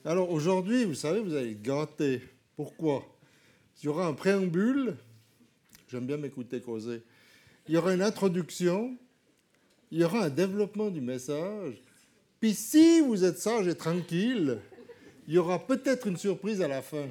Alors aujourd'hui, vous savez, vous allez être gâtés. Pourquoi? Il y aura un préambule, j'aime bien m'écouter causer, il y aura une introduction, il y aura un développement du message, puis si vous êtes sage et tranquille, il y aura peut-être une surprise à la fin.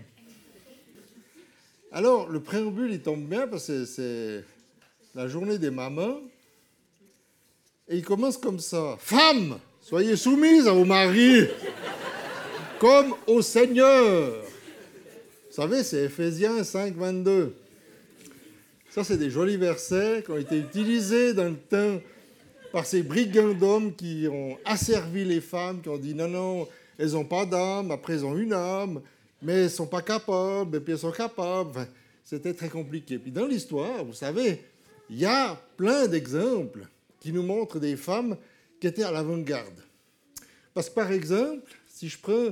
Alors, le préambule, il tombe bien parce que c'est la journée des mamans, et il commence comme ça. Femmes, soyez soumises à vos maris, comme au Seigneur. Vous savez, c'est Éphésiens 5, 22. Ça, c'est des jolis versets qui ont été utilisés dans le temps par ces brigands d'hommes qui ont asservi les femmes, qui ont dit non, non, elles n'ont pas d'âme, après elles ont une âme, mais elles ne sont pas capables, et puis elles sont capables. Enfin, c'était très compliqué. Puis dans l'histoire, vous savez, il y a plein d'exemples qui nous montrent des femmes qui étaient à l'avant-garde. Parce que par exemple, si je prends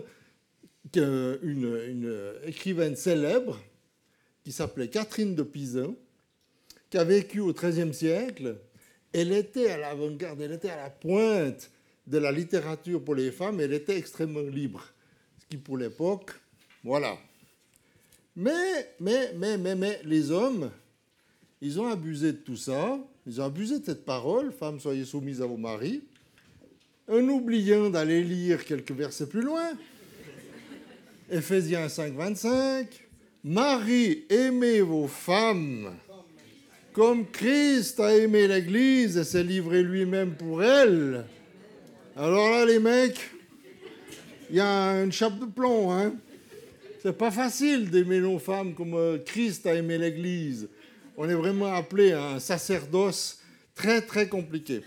une écrivaine célèbre qui s'appelait Catherine de Pisan, qui a vécu au XIIIe siècle, elle était à l'avant-garde, elle était à la pointe de la littérature pour les femmes, elle était extrêmement libre. Ce qui, pour l'époque, voilà. Mais, les hommes, ils ont abusé de tout ça, ils ont abusé de cette parole, « Femmes, soyez soumises à vos maris », en oubliant d'aller lire quelques versets plus loin. Éphésiens 5, 25, « Maris, aimez vos femmes, comme Christ a aimé l'Église et s'est livré lui-même pour elle. » Alors là, les mecs, il y a une chape de plomb, hein. C'est pas facile d'aimer nos femmes comme Christ a aimé l'Église. On est vraiment appelé à un sacerdoce très, très compliqué.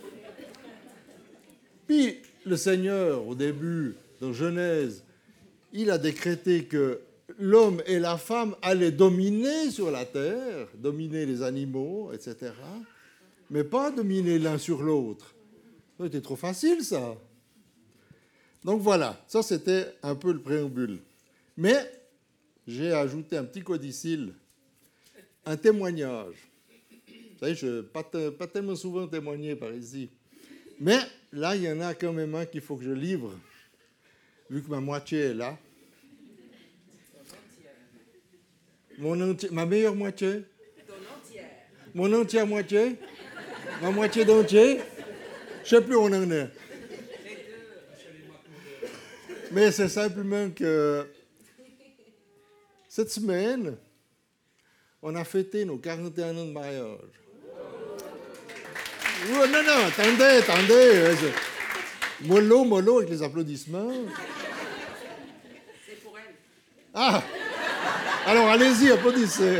Puis, le Seigneur, au début, dans Genèse, il a décrété que l'homme et la femme allaient dominer sur la terre, dominer les animaux, etc., mais pas dominer l'un sur l'autre. C'était trop facile, ça. Donc voilà, ça c'était un peu le préambule. Mais j'ai ajouté un petit codicile, un témoignage. Vous savez, je n'ai pas tellement souvent témoigné par ici. Mais là, il y en a quand même un qu'il faut que je livre, vu que ma moitié est là. Ma meilleure moitié. Mon entière moitié. Ma moitié d'entier. Je ne sais plus où on en est. Mais c'est simplement que cette semaine, on a fêté nos 41 ans de mariage. Oh, non, attendez. Mollo avec les applaudissements. C'est pour elle. Ah! Alors, allez-y, applaudissez.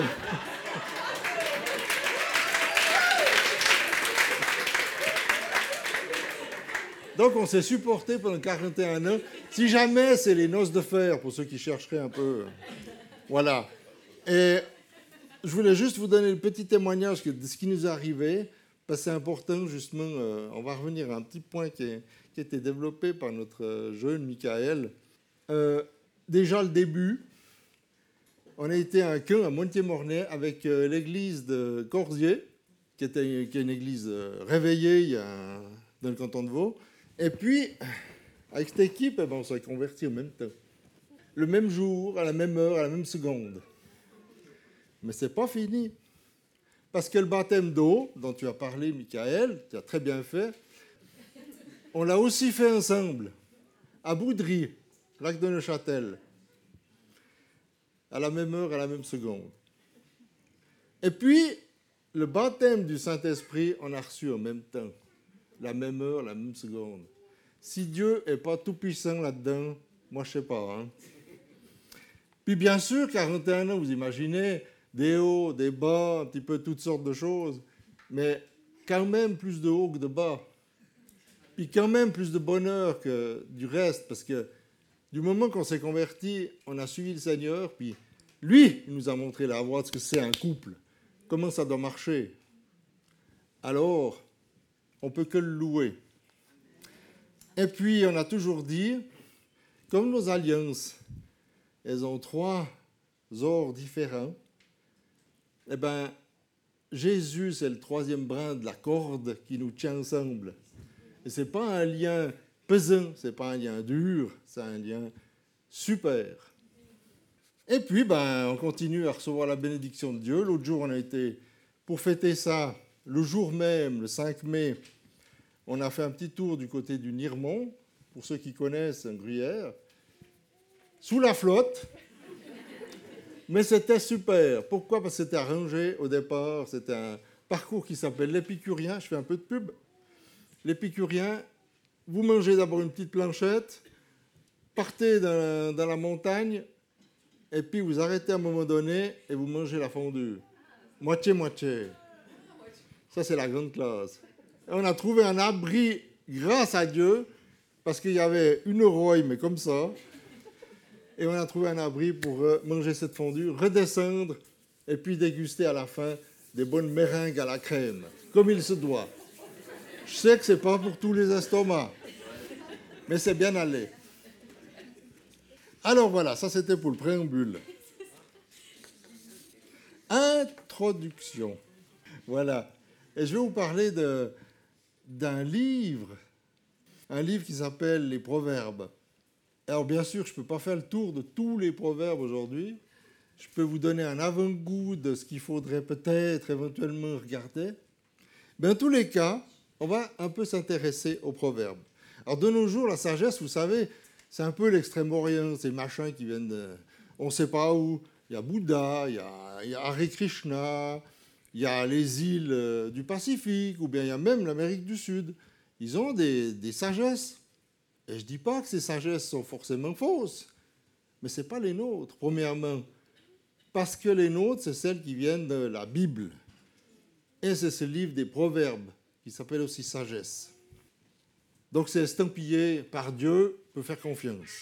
Donc, on s'est supporté pendant 41 ans. Si jamais, c'est les noces de fer, pour ceux qui chercheraient un peu. Voilà. Et je voulais juste vous donner le petit témoignage de ce qui nous est arrivé, parce que c'est important, justement. On va revenir à un petit point qui a été développé par notre jeune Michael. Déjà, le début, on a été à un camp à Montier-Mornay avec l'église de Corsier, qui est une église réveillée dans le canton de Vaud. Et puis, avec cette équipe, on s'est convertis en même temps. Le même jour, à la même heure, à la même seconde. Mais ce n'est pas fini. Parce que le baptême d'eau, dont tu as parlé, Michael, tu as très bien fait, on l'a aussi fait ensemble, à Boudry, lac de Neuchâtel, à la même heure, à la même seconde. Et puis, le baptême du Saint-Esprit, on a reçu en même temps, la même heure, la même seconde. Si Dieu n'est pas tout-puissant là-dedans, moi, je ne sais pas. Hein. Puis, bien sûr, 41 ans, vous imaginez, des hauts, des bas, un petit peu toutes sortes de choses, mais quand même plus de hauts que de bas. Puis quand même plus de bonheur que du reste, parce que du moment qu'on s'est converti, on a suivi le Seigneur, puis lui, il nous a montré la voie de ce que c'est un couple, comment ça doit marcher. Alors, on ne peut que le louer. Et puis, on a toujours dit, comme nos alliances, elles ont 3 ors différents, eh bien, Jésus, c'est le 3e brin de la corde qui nous tient ensemble. Et ce n'est pas un lien pesant, ce n'est pas un lien dur, c'est un lien Super. Et puis, on continue à recevoir la bénédiction de Dieu. L'autre jour, on a été, pour fêter ça, le jour même, le 5 mai, on a fait un petit tour du côté du Niremont, pour ceux qui connaissent un gruyère, sous la flotte. Mais c'était super. Pourquoi? Parce que c'était arrangé au départ. C'était un parcours qui s'appelle l'Épicurien. Je fais un peu de pub. L'Épicurien, vous mangez d'abord une petite planchette, partez dans la montagne, et puis vous arrêtez à un moment donné et vous mangez la fondue. Moitié-moitié. Ça, c'est la grande classe. Et on a trouvé un abri, grâce à Dieu, parce qu'il y avait une rouille, mais comme ça. Et on a trouvé un abri pour manger cette fondue, redescendre, et puis déguster à la fin des bonnes meringues à la crème, comme il se doit. Je sais que ce n'est pas pour tous les estomacs, mais c'est bien allé. Alors voilà, ça c'était pour le préambule. Introduction. Voilà. Et je vais vous parler d'un livre, un livre qui s'appelle Les Proverbes. Alors bien sûr, je ne peux pas faire le tour de tous les proverbes aujourd'hui. Je peux vous donner un avant-goût de ce qu'il faudrait peut-être éventuellement regarder. Mais en tous les cas, on va un peu s'intéresser aux proverbes. Alors de nos jours, la sagesse, vous savez, c'est un peu l'Extrême-Orient, ces machins qui viennent de... On ne sait pas où. Il y a Bouddha, il y a Hare Krishna, il y a les îles du Pacifique, ou bien il y a même l'Amérique du Sud. Ils ont des sagesses. Et je ne dis pas que ces sagesses sont forcément fausses, mais ce n'est pas les nôtres, premièrement. Parce que les nôtres, c'est celles qui viennent de la Bible. Et c'est ce livre des Proverbes, qui s'appelle aussi Sagesse. Donc c'est estampillé par Dieu, on peut faire confiance.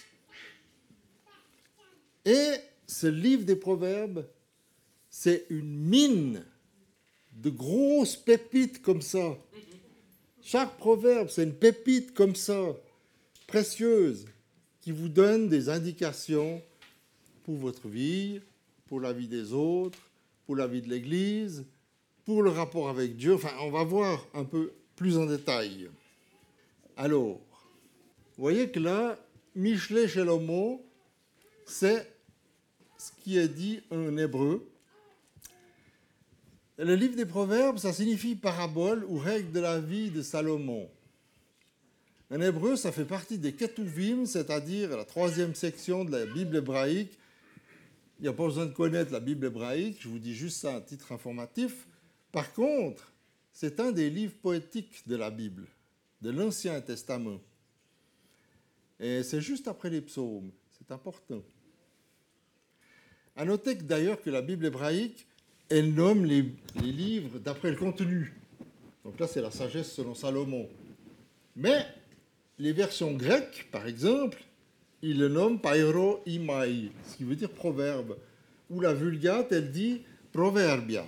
Et ce livre des Proverbes, c'est une mine de grosses pépites comme ça. Chaque proverbe, c'est une pépite comme ça, précieuse, qui vous donne des indications pour votre vie, pour la vie des autres, pour la vie de l'Église, pour le rapport avec Dieu. Enfin, on va voir un peu plus en détail. Alors, vous voyez que là, Michelet Shelomo, c'est ce qui est dit en hébreu. Le livre des Proverbes, ça signifie parabole ou règle de la vie de Salomon. En hébreu, ça fait partie des Ketuvim, c'est-à-dire la 3e section de la Bible hébraïque. Il n'y a pas besoin de connaître la Bible hébraïque, je vous dis juste ça à titre informatif. Par contre, c'est un des livres poétiques de la Bible, de l'Ancien Testament. Et c'est juste après les psaumes, c'est important. À noter d'ailleurs que la Bible hébraïque, elle nomme les livres d'après le contenu. Donc là, c'est la sagesse selon Salomon. Mais les versions grecques, par exemple, ils le nomment Pairo Imai, ce qui veut dire proverbe. Ou la Vulgate, elle dit Proverbia.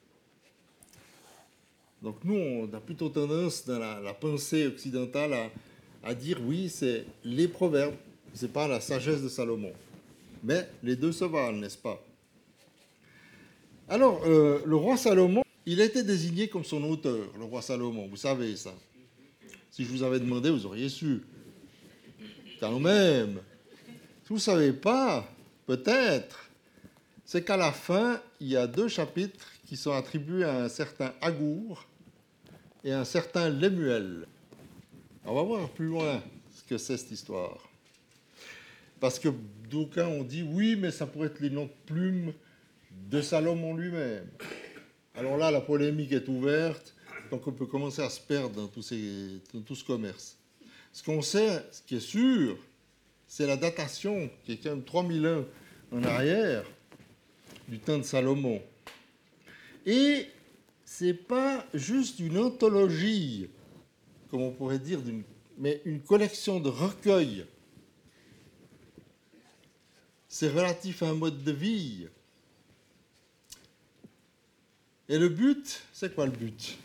Donc nous, on a plutôt tendance dans la pensée occidentale à dire oui, c'est les proverbes, ce n'est pas la sagesse de Salomon. Mais les deux se valent, n'est-ce pas? Alors, le roi Salomon, il a été désigné comme son auteur, le roi Salomon, vous savez ça. Si je vous avais demandé, vous auriez su. Quand même. Si vous ne savez pas, peut-être, c'est qu'à la fin, il y a 2 chapitres qui sont attribués à un certain Agour et à un certain Lemuel. On va voir plus loin ce que c'est cette histoire. Parce que d'aucuns ont dit, oui, mais ça pourrait être les noms de plumes de Salomon lui-même. Alors là, la polémique est ouverte, donc on peut commencer à se perdre dans tout ce commerce. Ce qu'on sait, ce qui est sûr, c'est la datation, qui est quand même 3000 ans en arrière, du temps de Salomon. Et ce n'est pas juste une anthologie, comme on pourrait dire, mais une collection de recueils. C'est relatif à un mode de vie. Et le but, c'est quoi le but?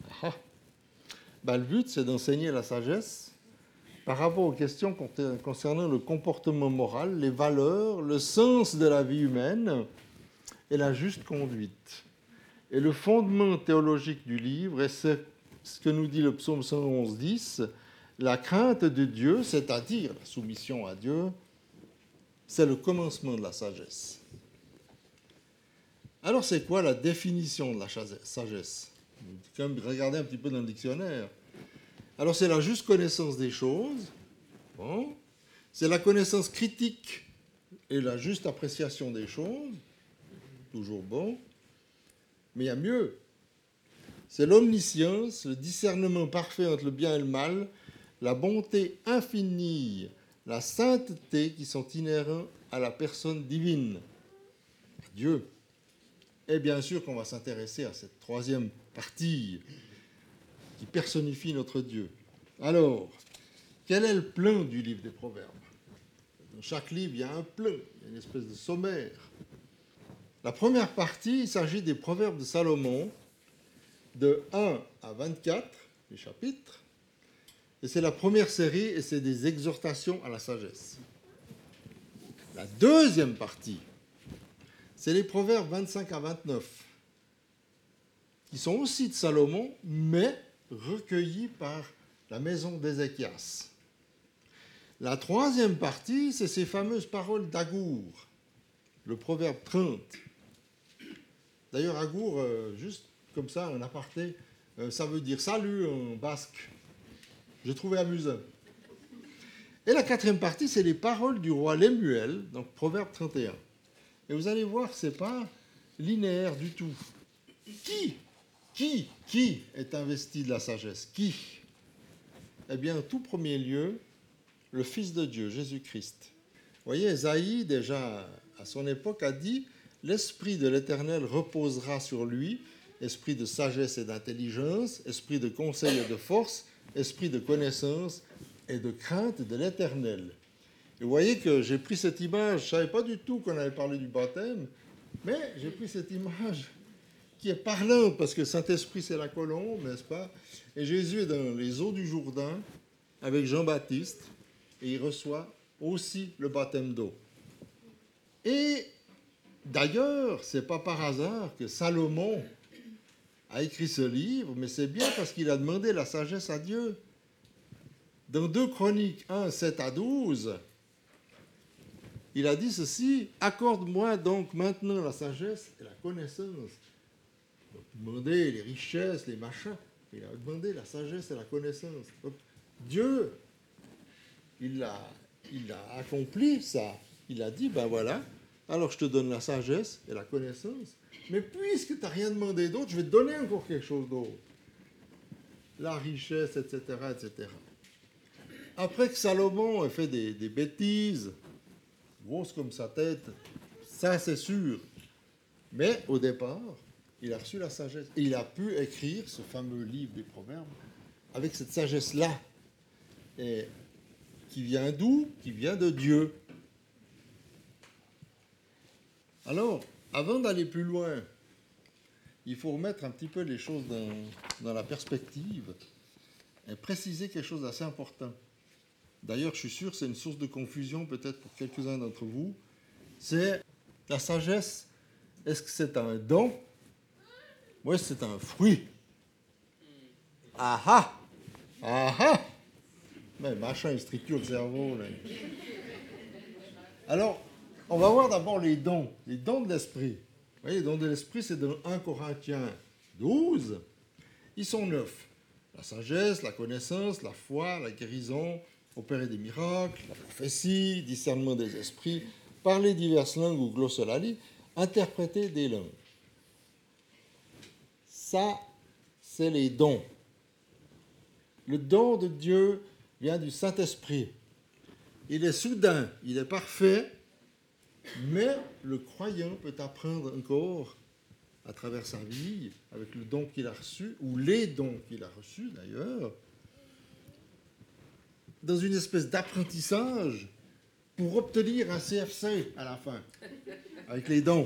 Le but, c'est d'enseigner la sagesse par rapport aux questions concernant le comportement moral, les valeurs, le sens de la vie humaine et la juste conduite. Et le fondement théologique du livre est ce que nous dit le psaume 111, 10, la crainte de Dieu, c'est-à-dire la soumission à Dieu, c'est le commencement de la sagesse. Alors, c'est quoi la définition de la sagesse? Comme regardez un petit peu dans le dictionnaire. Alors, c'est la juste connaissance des choses. Bon. C'est la connaissance critique et la juste appréciation des choses. Toujours bon. Mais il y a mieux. C'est l'omniscience, le discernement parfait entre le bien et le mal, la bonté infinie, la sainteté qui sont inhérents à la personne divine, à Dieu. Et bien sûr qu'on va s'intéresser à cette troisième partie qui personnifie notre Dieu. Alors, quel est le plan du livre des Proverbes? Dans chaque livre, il y a un plan, il y a une espèce de sommaire. La première partie, il s'agit des Proverbes de Salomon, de 1 à 24, les chapitres. Et c'est la première série, et c'est des exhortations à la sagesse. La deuxième partie, c'est les Proverbes 25 à 29, qui sont aussi de Salomon, mais recueillis par la maison d'Ézéchias. La troisième partie, c'est ces fameuses paroles d'Agour, le Proverbe 30. D'ailleurs, Agour, juste comme ça, un aparté, ça veut dire salut en basque. J'ai trouvé amusant. Et la quatrième partie, c'est les paroles du roi Lemuel, donc Proverbe 31. Et vous allez voir, ce n'est pas linéaire du tout. Qui est investi de la sagesse? Qui? Eh bien, en tout premier lieu, le Fils de Dieu, Jésus-Christ. Vous voyez, Ésaïe, déjà à son époque, a dit « L'Esprit de l'Éternel reposera sur lui, esprit de sagesse et d'intelligence, esprit de conseil et de force, esprit de connaissance et de crainte de l'Éternel. » Et vous voyez que j'ai pris cette image, je ne savais pas du tout qu'on allait parler du baptême, mais j'ai pris cette image qui est parlante, parce que Saint-Esprit, c'est la colombe, n'est-ce pas? Et Jésus est dans les eaux du Jourdain avec Jean-Baptiste, et il reçoit aussi le baptême d'eau. Et d'ailleurs, ce n'est pas par hasard que Salomon a écrit ce livre, mais c'est bien parce qu'il a demandé la sagesse à Dieu. Dans 2 Chroniques 1, 7 à 12, il a dit ceci: « Accorde-moi donc maintenant la sagesse et la connaissance. » Donc, demander les richesses, les machins. Il a demandé la sagesse et la connaissance. Donc, Dieu, il a accompli ça. Il a dit, ben voilà, alors je te donne la sagesse et la connaissance. Mais puisque tu n'as rien demandé d'autre, je vais te donner encore quelque chose d'autre. La richesse, etc., etc. Après que Salomon ait fait des bêtises, grosses comme sa tête, ça c'est sûr. Mais au départ, il a reçu la sagesse. Et il a pu écrire ce fameux livre des Proverbes avec cette sagesse-là. Et qui vient d'où? Qui vient de Dieu. Alors, avant d'aller plus loin, il faut remettre un petit peu les choses dans la perspective et préciser quelque chose d'assez important. D'ailleurs, je suis sûr que c'est une source de confusion peut-être pour quelques-uns d'entre vous. C'est la sagesse. Est-ce que c'est un don? Ou est-ce que c'est un fruit? Ah ah! Ah ah! Mais machin, il stricture le cerveau. Là. Alors, on va voir d'abord les dons de l'esprit. Vous voyez, les dons de l'esprit, c'est dans 1 Corinthiens 12. Ils sont 9. La sagesse, la connaissance, la foi, la guérison, opérer des miracles, la prophétie, discernement des esprits, parler diverses langues ou glossolalie, interpréter des langues. Ça, c'est les dons. Le don de Dieu vient du Saint-Esprit. Il est soudain, il est parfait, mais le croyant peut apprendre encore à travers sa vie, avec le don qu'il a reçu, ou les dons qu'il a reçus d'ailleurs, dans une espèce d'apprentissage pour obtenir un CFC à la fin, avec les dons.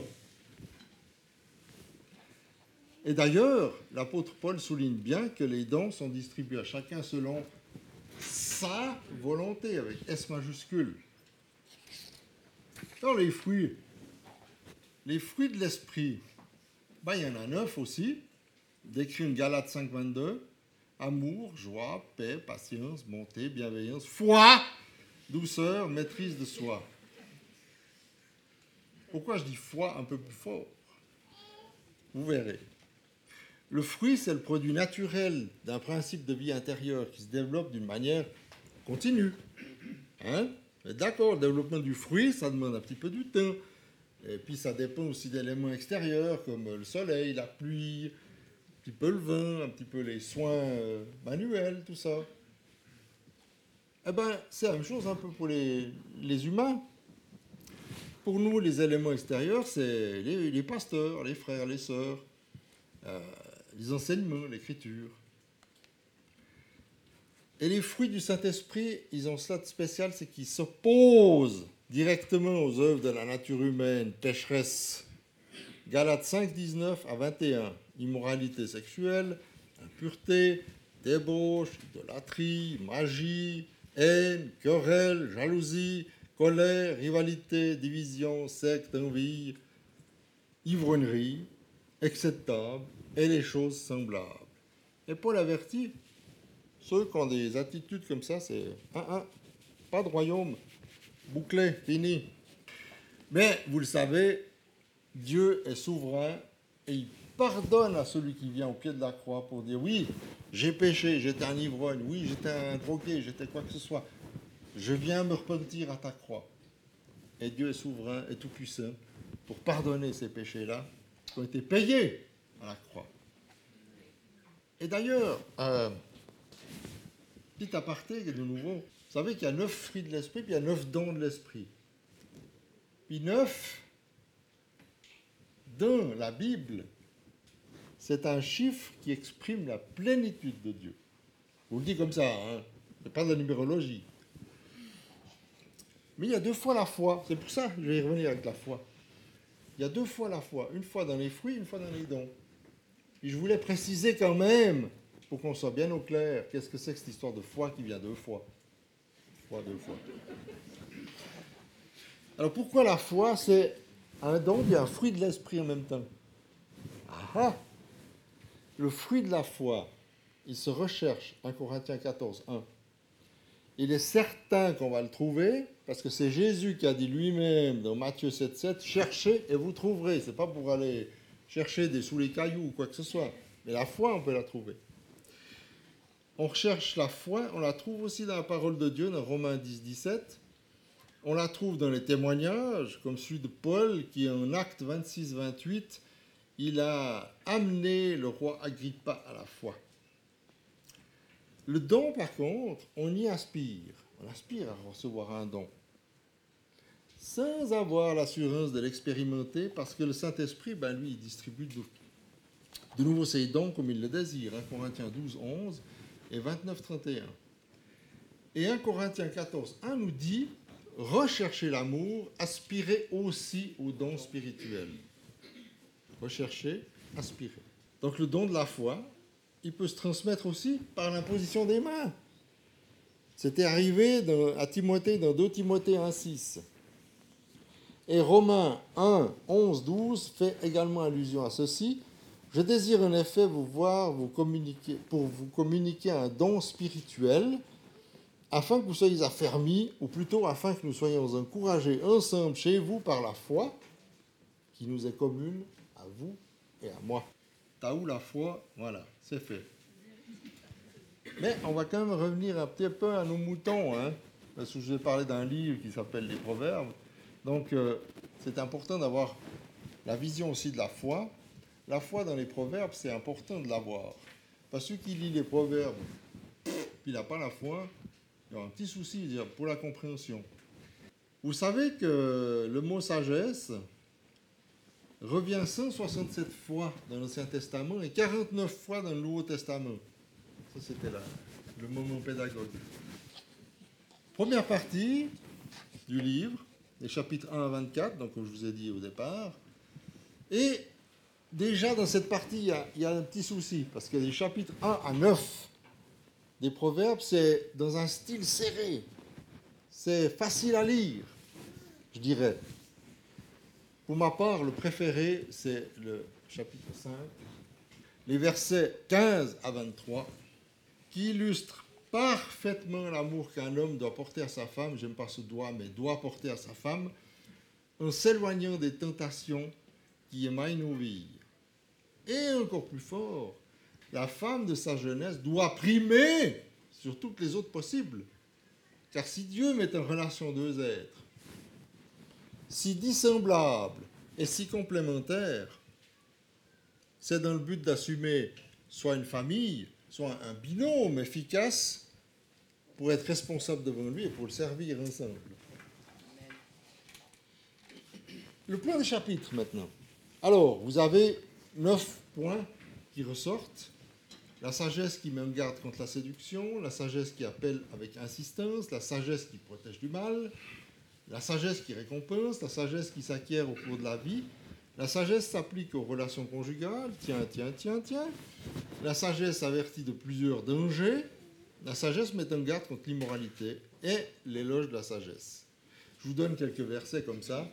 Et d'ailleurs, l'apôtre Paul souligne bien que les dons sont distribués à chacun selon sa volonté, avec S majuscule. Dans les fruits de l'esprit, il y en a 9 aussi, décrit une Galates 5, 22, amour, joie, paix, patience, bonté, bienveillance, foi, douceur, maîtrise de soi. Pourquoi je dis foi un peu plus fort? Vous verrez. Le fruit, c'est le produit naturel d'un principe de vie intérieure qui se développe d'une manière continue. Hein? D'accord, le développement du fruit, ça demande un petit peu du temps. Et puis ça dépend aussi d'éléments extérieurs comme le soleil, la pluie, un petit peu le vin, un petit peu les soins manuels, tout ça. Eh bien, c'est la même chose un peu pour les humains. Pour nous, les éléments extérieurs, c'est les pasteurs, les frères, les sœurs, les enseignements, l'écriture. Et les fruits du Saint-Esprit, ils ont cela de spécial, c'est qu'ils s'opposent directement aux œuvres de la nature humaine, pécheresse. Galates 5, 19 à 21. Immoralité sexuelle, impureté, débauche, idolâtrie, magie, haine, querelle, jalousie, colère, rivalité, division, secte, envie, ivrognerie, excès de table et les choses semblables. Et Paul avertit ceux qui ont des attitudes comme ça, c'est pas de royaume, bouclé, fini. Mais vous le savez, Dieu est souverain et il pardonne à celui qui vient au pied de la croix pour dire oui, j'ai péché, j'étais un ivrogne, oui, j'étais un drogué, j'étais quoi que ce soit. Je viens me repentir à ta croix. Et Dieu est souverain et tout-puissant pour pardonner ces péchés-là qui ont été payés à la croix. Et d'ailleurs, petit aparté de nouveau, vous savez qu'il y a 9 fruits de l'esprit, puis il y a 9 dons de l'esprit. Puis 9, dans la Bible, c'est un chiffre qui exprime la plénitude de Dieu. Je vous le dis comme ça, hein, c'est pas de la numérologie. Mais il y a 2 fois la foi, c'est pour ça que je vais y revenir avec la foi. Il y a 2 fois la foi, une fois dans les fruits, une fois dans les dons. Et je voulais préciser quand même, pour qu'on soit bien au clair, qu'est-ce que c'est que cette histoire de foi qui vient 2 fois. Foi 2 fois. Alors pourquoi la foi, c'est un don et un fruit de l'esprit en même temps? Le fruit de la foi, il se recherche, 1 Corinthiens 14, 1. Il est certain qu'on va le trouver, parce que c'est Jésus qui a dit lui-même dans Matthieu 7, 7, cherchez et vous trouverez. Ce n'est pas pour aller chercher sous les cailloux ou quoi que ce soit. Mais la foi, on peut la trouver. On recherche la foi, on la trouve aussi dans la parole de Dieu, dans Romains 10, 17. On la trouve dans les témoignages, comme celui de Paul, qui en Acte 26, 28, il a amené le roi Agrippa à la foi. Le don, par contre, on y aspire. On aspire à recevoir un don. Sans avoir l'assurance de l'expérimenter, parce que le Saint-Esprit, lui, il distribue de nouveau ses dons comme il le désire. 1 Corinthiens 12, 11 et 29, 31. Et 1 Corinthiens 14, 1 nous dit, recherchez l'amour, aspirez aussi aux dons spirituels. Recherchez, aspirez. Donc le don de la foi, il peut se transmettre aussi par l'imposition des mains. C'était arrivé à Timothée, dans 2 Timothée 1, 6. Et Romains 1, 11, 12 fait également allusion à ceci. Je désire en effet vous voir pour vous communiquer un don spirituel, afin que vous soyez affermis, ou plutôt afin que nous soyons encouragés ensemble chez vous par la foi, qui nous est commune à vous et à moi. T'as où la foi? Voilà, c'est fait. Mais on va quand même revenir un petit peu à nos moutons, hein, parce que je vais parler d'un livre qui s'appelle Les Proverbes. Donc, c'est important d'avoir la vision aussi de la foi. La foi dans les Proverbes, c'est important de l'avoir. Parce que celui qui lit les Proverbes, puis il n'a pas la foi, il y a un petit souci pour la compréhension. Vous savez que le mot sagesse revient 167 fois dans l'Ancien Testament et 49 fois dans le Nouveau Testament. Ça, c'était le moment pédagogue. Première partie du livre, les chapitres 1 à 24, donc comme je vous ai dit au départ. Et déjà dans cette partie, il y a un petit souci, parce que les chapitres 1 à 9 des Proverbes, c'est dans un style serré. C'est facile à lire, je dirais. Pour ma part, le préféré, c'est le chapitre 5, les versets 15 à 23, qui illustrent parfaitement l'amour qu'un homme doit porter à sa femme. J'aime pas ce doigt, mais doit porter à sa femme. en s'éloignant des tentations qui émaillent nos vies. Et encore plus fort, la femme de sa jeunesse doit primer sur toutes les autres possibles. Car si Dieu met en relation deux êtres, si dissemblables et si complémentaires, c'est dans le but d'assumer soit une famille, soit un binôme efficace pour être responsable devant lui et pour le servir ensemble. Le plan des chapitres maintenant. Alors, vous avez 9 points qui ressortent. La sagesse qui met en garde contre la séduction, la sagesse qui appelle avec insistance, la sagesse qui protège du mal, la sagesse qui récompense, la sagesse qui s'acquiert au cours de la vie. La sagesse s'applique aux relations conjugales, tiens. La sagesse avertit de plusieurs dangers. La sagesse met en garde contre l'immoralité et l'éloge de la sagesse. Je vous donne quelques versets comme ça.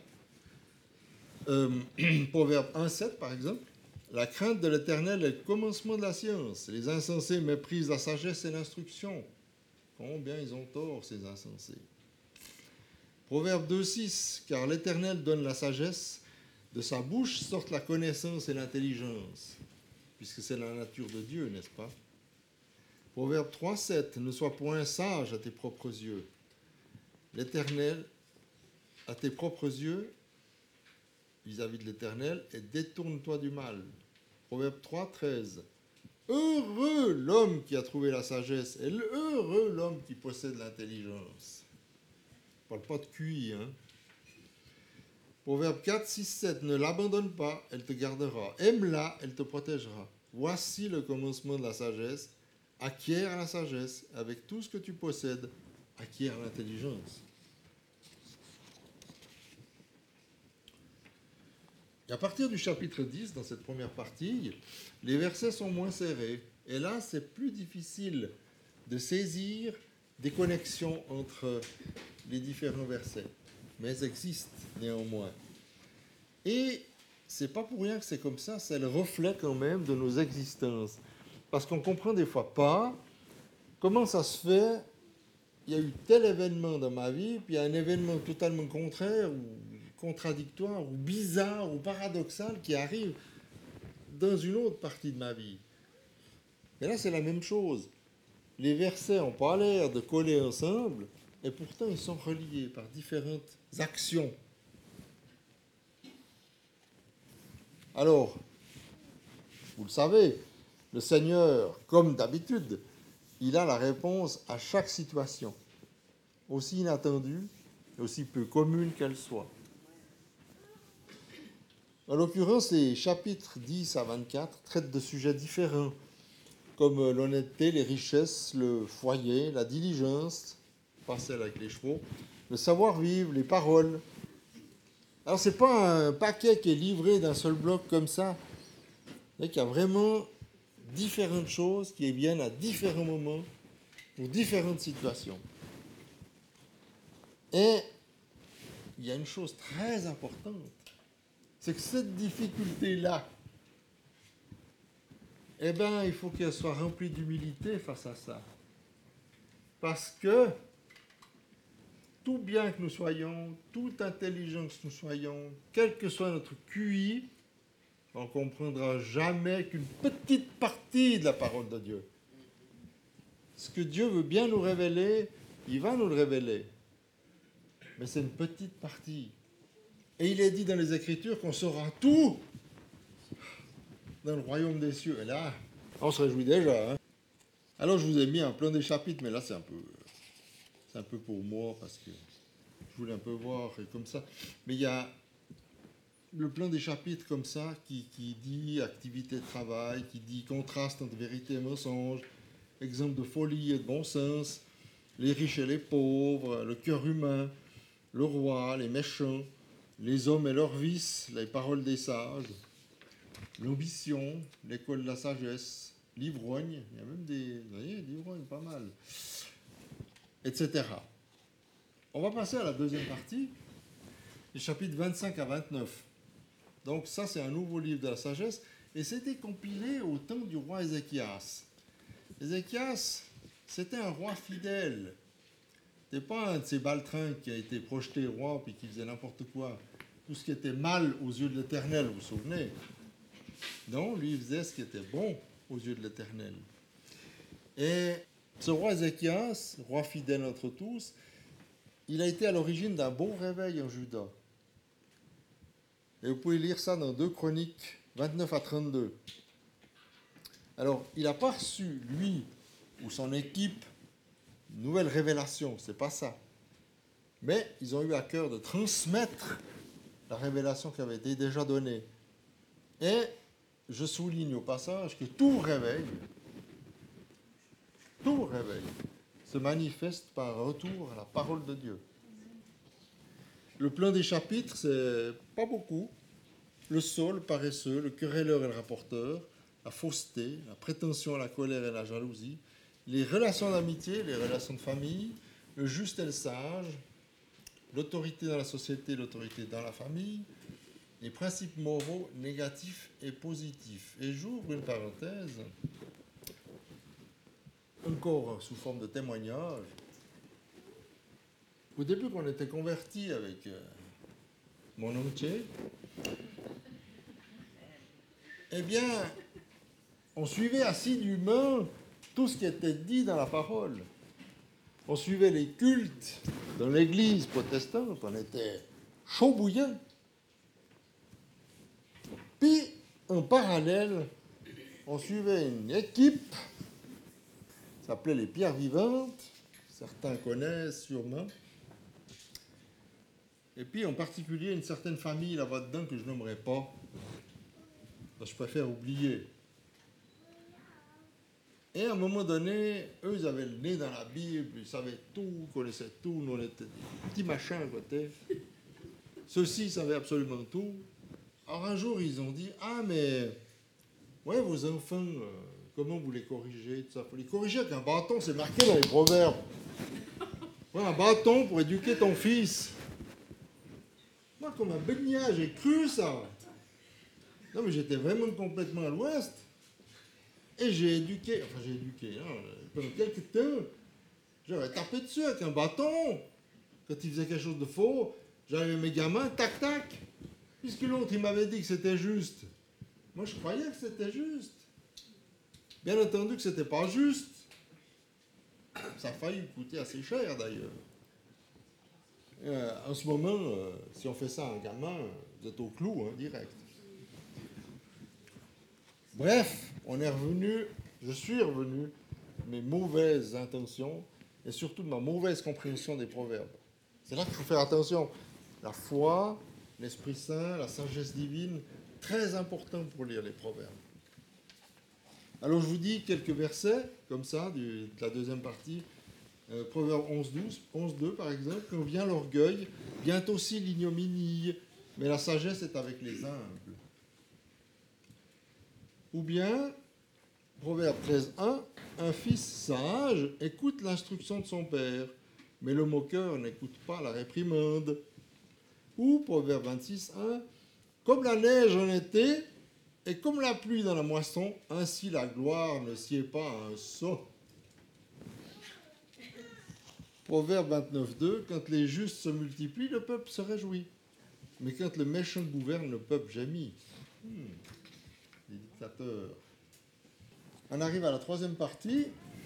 Proverbe 1,7 par exemple. La crainte de l'Éternel est le commencement de la science. Les insensés méprisent la sagesse et l'instruction. Combien ils ont tort, ces insensés. Proverbe 2,6. Car l'Éternel donne la sagesse, de sa bouche sortent la connaissance et l'intelligence, puisque c'est la nature de Dieu, n'est-ce pas? Proverbe 3,7. Ne sois point sage à tes propres yeux. L'Éternel, à tes propres yeux, vis-à-vis de l'Éternel, et détourne-toi du mal. Proverbe 3,13. Heureux l'homme qui a trouvé la sagesse, et heureux l'homme qui possède l'intelligence. On ne parle pas de QI, hein. Proverbe 4, 6, 7. Ne l'abandonne pas, elle te gardera. Aime-la, elle te protégera. Voici le commencement de la sagesse. Acquiert la sagesse. Avec tout ce que tu possèdes, acquiert l'intelligence. Et à partir du chapitre 10, dans cette première partie, les versets sont moins serrés. Et là, c'est plus difficile de saisir des connexions entre les différents versets. Mais elles existent néanmoins. Et c'est pas pour rien que c'est comme ça, c'est le reflet quand même de nos existences. Parce qu'on comprend des fois pas comment ça se fait, il y a eu tel événement dans ma vie, puis il y a un événement totalement contraire, ou contradictoire, ou bizarre, ou paradoxal qui arrive dans une autre partie de ma vie. Mais là, c'est la même chose. Les versets n'ont pas l'air de coller ensemble, et pourtant ils sont reliés par différentes actions. Alors, vous le savez, le Seigneur, comme d'habitude, il a la réponse à chaque situation, aussi inattendue, aussi peu commune qu'elle soit. En l'occurrence, les chapitres 10 à 24 traitent de sujets différents, comme l'honnêteté, les richesses, le foyer, la diligence, pas celle avec les chevaux, le savoir-vivre, les paroles. Alors, ce n'est pas un paquet qui est livré d'un seul bloc comme ça. Il y a vraiment différentes choses qui viennent à différents moments, pour différentes situations. Et il y a une chose très importante, c'est que cette difficulté-là, eh bien, il faut qu'elle soit remplie d'humilité face à ça. Parce que tout bien que nous soyons, toute intelligence que nous soyons, quel que soit notre QI, on ne comprendra jamais qu'une petite partie de la parole de Dieu. Ce que Dieu veut bien nous révéler, il va nous le révéler. Mais c'est une petite partie. Et il est dit dans les Écritures qu'on saura tout dans le royaume des cieux. Et là, on se réjouit déjà. Hein. Alors je vous ai mis un plan des chapitres, mais là c'est un peu pour moi parce que je voulais un peu voir et comme ça. Mais il y a le plan des chapitres comme ça qui dit activité de travail, qui dit contraste entre vérité et mensonge, exemple de folie et de bon sens, les riches et les pauvres, le cœur humain, le roi, les méchants, les hommes et leurs vices, les paroles des sages, l'ambition, l'école de la sagesse, l'ivrogne, il y a même des ivrognes pas mal, etc. On va passer à la deuxième partie, les chapitres 25 à 29. Donc ça, c'est un nouveau livre de la sagesse, et c'était compilé au temps du roi Ézéchias. Ézéchias, c'était un roi fidèle. C'était pas un de ces baltringues qui a été projeté roi puis qui faisait n'importe quoi. tout ce qui était mal aux yeux de l'Éternel, vous vous souvenez? Non, lui, il faisait ce qui était bon aux yeux de l'Éternel. Et ce roi Ézéchias, roi fidèle entre tous, il a été à l'origine d'un bon réveil en Juda. Et vous pouvez lire ça dans 2 Chroniques 29 à 32. Alors, il n'a pas reçu, lui ou son équipe, une nouvelle révélation, c'est pas ça. Mais ils ont eu à cœur de transmettre la révélation qui avait été déjà donnée. Et je souligne au passage que tout réveil se manifeste par un retour à la parole de Dieu. Le plein des chapitres, c'est pas beaucoup. Le sol, le paresseux, le querelleur et le rapporteur, la fausseté, la prétention, la colère et la jalousie, les relations d'amitié, les relations de famille, le juste et le sage, l'autorité dans la société, l'autorité dans la famille, les principes moraux négatifs et positifs. Et j'ouvre une parenthèse, encore sous forme de témoignage. Au début, quand on était convertis avec mon oncle, eh bien, on suivait assidûment tout ce qui était dit dans la parole. On suivait les cultes dans l'église protestante, on était chaud bouillant. Puis, en parallèle, on suivait une équipe, ça s'appelait les Pierres Vivantes, certains connaissent sûrement. Et puis, en particulier, une certaine famille là-bas dedans que je nommerai pas. Je préfère oublier. Et à un moment donné, eux, ils avaient le nez dans la Bible, ils savaient tout, ils connaissaient tout, nous, on était des petits machins à côté. Ceux-ci savaient absolument tout. Alors un jour, ils ont dit, ah, mais, ouais, vos enfants, comment vous les corrigez, tout ça? Il faut les corriger avec un bâton, c'est marqué dans les proverbes. Ouais, un bâton pour éduquer ton fils. Moi, comme un baignage, j'ai cru ça. Non, mais j'étais vraiment complètement à l'ouest. Et j'ai éduqué, pendant quelques temps, j'avais tapé dessus avec un bâton. Quand il faisait quelque chose de faux, j'avais mes gamins, tac, tac. Puisque l'autre, il m'avait dit que c'était juste. Moi, je croyais que c'était juste. Bien entendu que c'était pas juste. Ça a failli coûter assez cher, d'ailleurs. En ce moment, si on fait ça à un gamin, vous êtes au clou, hein, direct. Bref, je suis revenu de mes mauvaises intentions et surtout de ma mauvaise compréhension des proverbes. C'est là qu'il faut faire attention. La foi, l'Esprit Saint, la sagesse divine, très important pour lire les proverbes. Alors je vous dis quelques versets, comme ça, de la deuxième partie. Proverbe 11:2 par exemple. Quand vient l'orgueil, vient aussi l'ignominie, mais la sagesse est avec les humbles. Ou bien, Proverbe 13:1, un fils sage écoute l'instruction de son père, mais le moqueur n'écoute pas la réprimande. Ou Proverbe 26:1, comme la neige en été et comme la pluie dans la moisson, ainsi la gloire ne sied pas à un sot. Proverbe 29:2, quand les justes se multiplient, le peuple se réjouit. Mais quand le méchant gouverne, le peuple gémit. Les dictateurs. On arrive à la troisième partie,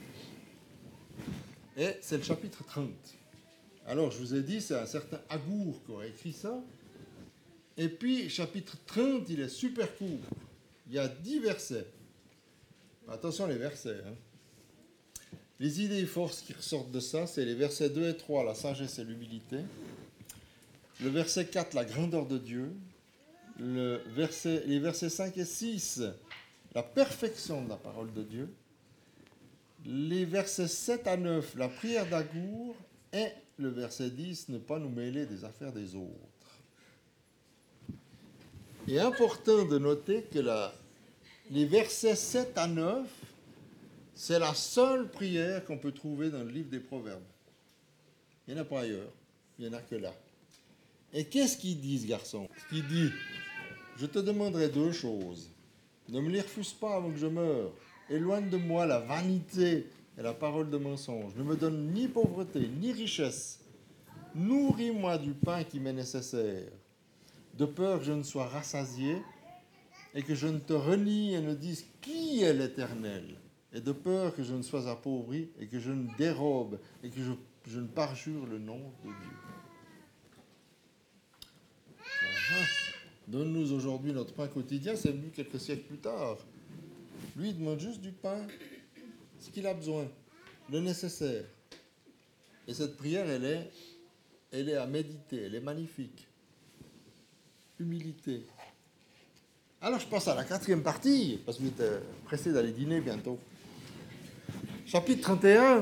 et c'est le chapitre 30. Alors, je vous ai dit, c'est un certain Agour qui aurait écrit ça. Et puis, chapitre 30, il est super court. Il y a 10 versets. Attention les versets. Les idées et forces qui ressortent de ça, c'est les versets 2 et 3, la sagesse et l'humilité. Le verset 4, la grandeur de Dieu. Les versets 5 et 6, la perfection de la parole de Dieu. Les versets 7 à 9, la prière d'Agour. Et le verset 10, ne pas nous mêler des affaires des autres. Il est important de noter que les versets 7 à 9, c'est la seule prière qu'on peut trouver dans le livre des Proverbes. Il n'y en a pas ailleurs, il n'y en a que là. Et qu'est-ce qu'il dit, ce garçon? Il dit, je te demanderai 2 choses. Ne me les refuse pas avant que je meure. Éloigne de moi la vanité et la parole de mensonge. Ne me donne ni pauvreté, ni richesse. Nourris-moi du pain qui m'est nécessaire. de peur que je ne sois rassasié et que je ne te renie et ne dise qui est l'Éternel, et de peur que je ne sois appauvri et que je ne dérobe et que je ne parjure le nom de Dieu. Donne-nous aujourd'hui notre pain quotidien, c'est venu quelques siècles plus tard. Lui, il demande juste du pain, ce qu'il a besoin, le nécessaire. Et cette prière, elle est à méditer, elle est magnifique. Humilité. Alors je passe à la 4e partie, parce que vous êtes pressé d'aller dîner bientôt. Chapitre 31.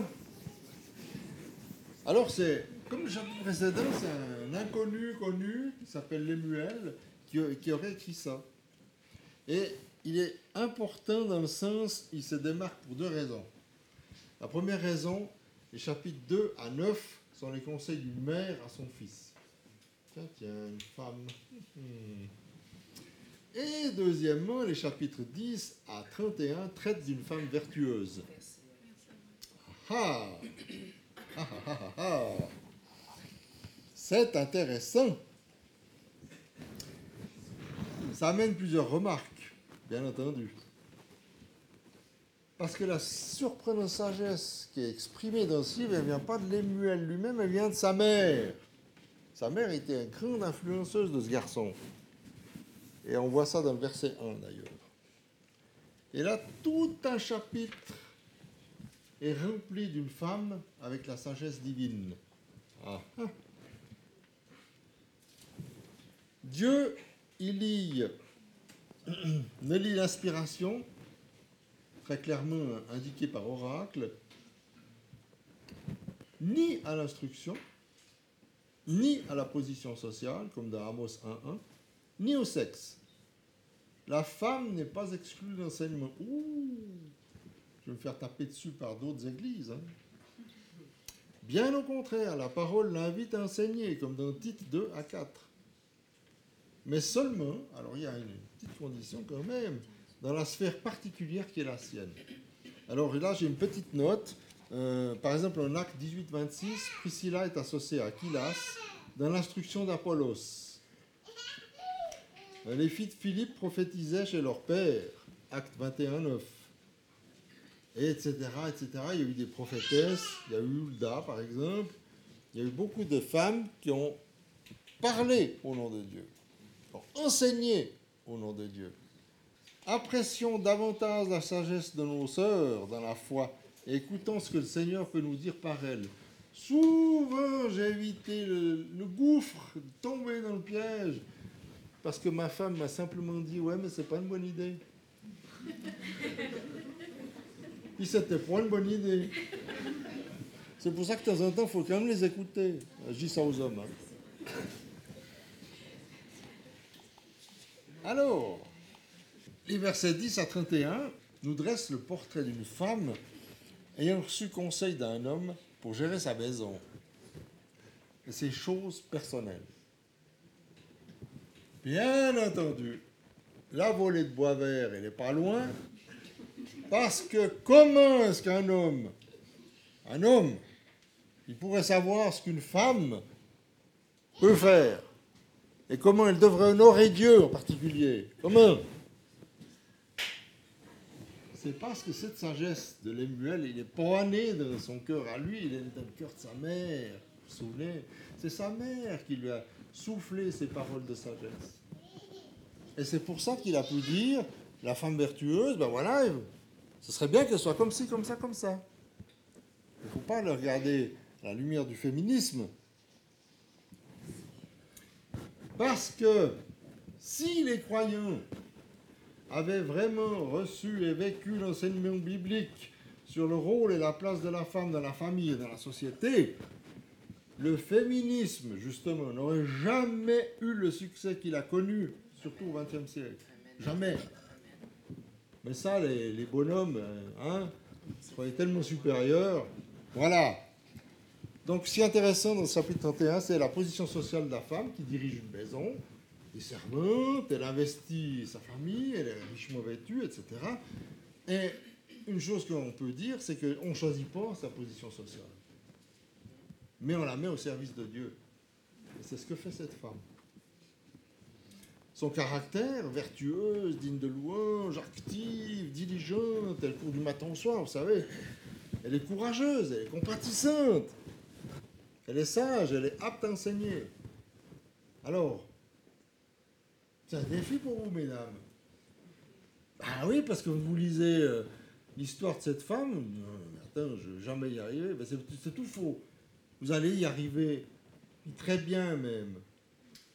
Alors c'est, comme le chapitre précédent, c'est un inconnu connu qui s'appelle Lemuel qui aurait écrit ça. Et il est important dans le sens, il se démarque pour 2 raisons. La première raison, les chapitres 2 à 9 sont les conseils d'une mère à son fils. Tiens, une femme. Et deuxièmement, les chapitres 10 à 31 traitent d'une femme vertueuse. Ah, ah, ah, ah, ah. C'est intéressant. Ça amène plusieurs remarques, bien entendu. Parce que la surprenante sagesse qui est exprimée dans ce livre, elle ne vient pas de Lemuel lui-même, elle vient de sa mère. Sa mère était une grande influenceuse de ce garçon. Et on voit ça dans le verset 1 d'ailleurs. Et là, tout un chapitre est rempli d'une femme avec la sagesse divine. Ah. Dieu, il ne lie l'inspiration, très clairement indiquée par oracle, ni à l'instruction, ni à la position sociale, comme dans Amos 1.1, ni au sexe. La femme n'est pas exclue de l'enseignement. Ouh, je vais me faire taper dessus par d'autres églises. Bien au contraire, la parole l'invite à enseigner, comme dans Tite 2 à 4. Mais seulement, alors il y a une petite condition quand même, dans la sphère particulière qui est la sienne. Alors là, j'ai une petite note. Par exemple, en Acte 18-26, Priscilla est associée à Aquilas dans l'instruction d'Apollos. Les filles de Philippe prophétisaient chez leur père, Acte 21-9. Et etc., etc. Il y a eu des prophétesses, il y a eu Hulda, par exemple. Il y a eu beaucoup de femmes qui ont parlé au nom de Dieu, qui ont enseigné au nom de Dieu. Apprécions davantage la sagesse de nos sœurs dans la foi et écoutons ce que le Seigneur peut nous dire par elles. Souvent, j'ai évité le gouffre, de tomber dans le piège, parce que ma femme m'a simplement dit « Ouais, mais c'est pas une bonne idée. » Puis c'était pas une bonne idée. C'est pour ça que de temps en temps, il faut quand même les écouter. Je dis ça aux hommes. Alors, les versets 10 à 31 nous dressent le portrait d'une femme ayant reçu conseil d'un homme pour gérer sa maison et ses choses personnelles. Bien entendu, la volée de bois vert, elle n'est pas loin, parce que comment est-ce qu'un homme, il pourrait savoir ce qu'une femme peut faire et comment elle devrait honorer Dieu en particulier? Comment? C'est parce que cette sagesse de Lemuel, il n'est pas né dans son cœur à lui, il est dans le cœur de sa mère. Vous vous souvenez? C'est sa mère qui lui a soufflé ces paroles de sagesse. Et c'est pour ça qu'il a pu dire, la femme vertueuse, ben voilà, ce serait bien qu'elle soit comme ci, comme ça, comme ça. Il ne faut pas le regarder à la lumière du féminisme. Parce que si les croyants avaient vraiment reçu et vécu l'enseignement biblique sur le rôle et la place de la femme dans la famille et dans la société, le féminisme, justement, n'aurait jamais eu le succès qu'il a connu, surtout au XXe siècle. Jamais. Mais ça, les bonhommes, se croyaient tellement supérieurs. Voilà. Donc, ce qui est intéressant dans ce chapitre 31, c'est la position sociale de la femme qui dirige une maison, des servantes, elle investit sa famille, elle est richement vêtue, etc. Et une chose qu'on peut dire, c'est qu'on ne choisit pas sa position sociale, mais on la met au service de Dieu. Et c'est ce que fait cette femme. son caractère, vertueuse, digne de louange, active, diligente, elle court du matin au soir, vous savez. Elle est courageuse, elle est compatissante, elle est sage, elle est apte à enseigner. Alors, c'est un défi pour vous, mesdames. Ah oui, parce que vous lisez l'histoire de cette femme, attends, je ne vais jamais y arriver, ben c'est tout faux. Vous allez y arriver, très bien même. Pourquoi ?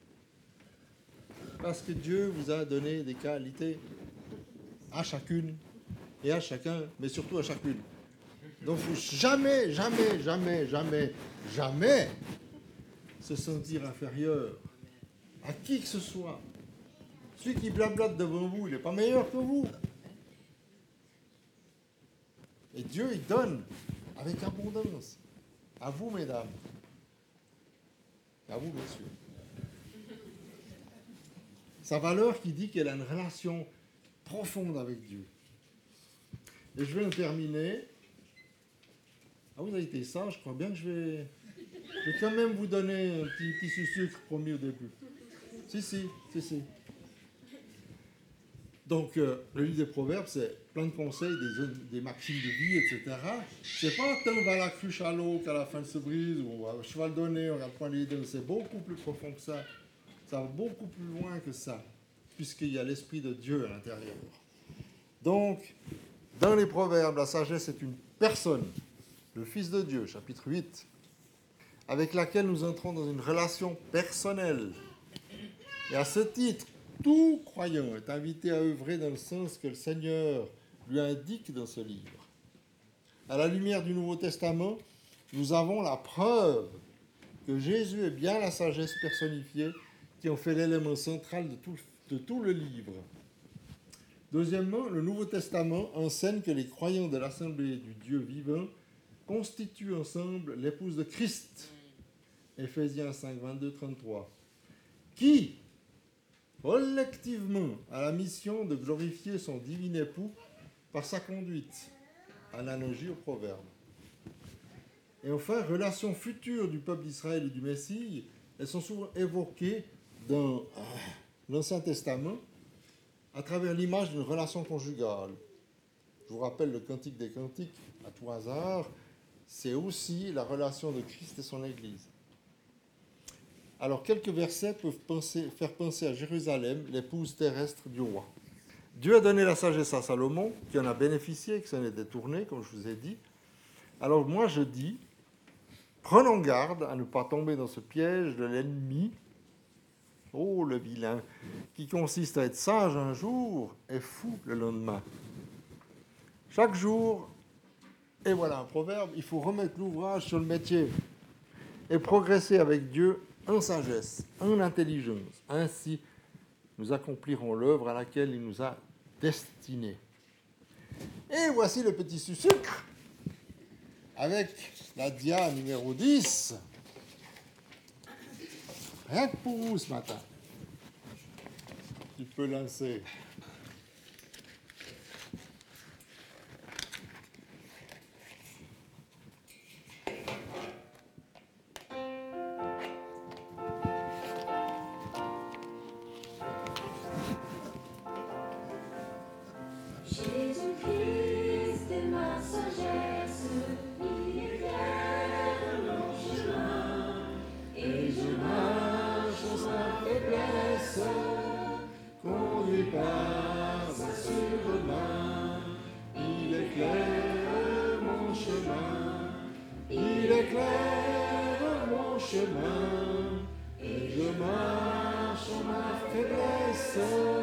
Parce que Dieu vous a donné des qualités à chacune et à chacun, mais surtout à chacune. Donc, il ne faut jamais, jamais, jamais, jamais, jamais se sentir inférieur à qui que ce soit. Celui qui blablate devant vous, il n'est pas meilleur que vous. Et Dieu, il donne avec abondance. À vous, mesdames. À vous, messieurs. Sa valeur qui dit qu'elle a une relation profonde avec Dieu. Et je vais en terminer. Ah, vous avez été sage, je crois bien que je vais quand même vous donner un petit sucre promis au début. Si. Donc, le livre des Proverbes, c'est plein de conseils, des maximes de vie, etc. C'est pas tant va la cruche à l'eau qu'à la fin de se brise, ou je vais le donner, on regarde point les deux. C'est beaucoup plus profond que ça. Ça va beaucoup plus loin que ça, puisqu'il y a l'Esprit de Dieu à l'intérieur. Donc, dans les Proverbes, la sagesse est une personne, le Fils de Dieu, chapitre 8, avec laquelle nous entrons dans une relation personnelle. Et à ce titre, tout croyant est invité à œuvrer dans le sens que le Seigneur lui indique dans ce livre. À la lumière du Nouveau Testament, nous avons la preuve que Jésus est bien la sagesse personnifiée qui en fait l'élément central de tout le livre. Deuxièmement, le Nouveau Testament enseigne que les croyants de l'Assemblée du Dieu vivant constituent ensemble l'épouse de Christ. Éphésiens 5, 22, 33. Qui, collectivement, a la mission de glorifier son divin époux par sa conduite. Analogie au Proverbe. Et enfin, relations futures du peuple d'Israël et du Messie, elles sont souvent évoquées dans l'Ancien Testament à travers l'image d'une relation conjugale. Je vous rappelle le Cantique des Cantiques, à tout hasard, c'est aussi la relation de Christ et son Église. Alors, quelques versets peuvent faire penser à Jérusalem, l'épouse terrestre du roi. Dieu a donné la sagesse à Salomon, qui en a bénéficié, qui s'en est détourné, comme je vous ai dit. Alors, moi, je dis, prenons garde à ne pas tomber dans ce piège de l'ennemi, oh, le vilain, qui consiste à être sage un jour et fou le lendemain. Chaque jour, et voilà un proverbe, il faut remettre l'ouvrage sur le métier et progresser avec Dieu en sagesse, en intelligence. Ainsi, nous accomplirons l'œuvre à laquelle il nous a destinés. Et voici le petit sucre avec la dia numéro 10. Rien que pour vous ce matin. Tu peux lancer. Jésus-Christ est ma sagesse, il éclaire mon chemin, et je marche dans sa faiblesse, conduit par sa sûre main. Il éclaire mon chemin, il éclaire mon chemin, et je marche dans ma faiblesse.